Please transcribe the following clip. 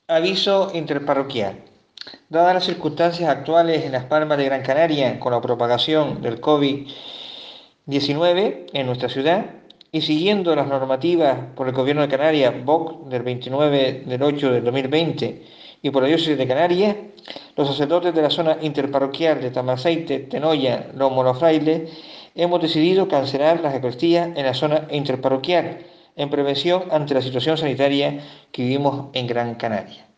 Aviso interparroquial. Dadas las circunstancias actuales en las Palmas de Gran Canaria con la propagación del COVID-19 en nuestra ciudad y siguiendo las normativas por el Gobierno de Canarias, BOC del 29 del 8 del 2020 y por la Diócesis de Canarias, los sacerdotes de la zona interparroquial de Tamarceite, Tenoya, Lomo Los Frailes, hemos decidido cancelar las Eucaristías en la zona interparroquial en prevención ante la situación sanitaria que vivimos en Gran Canaria.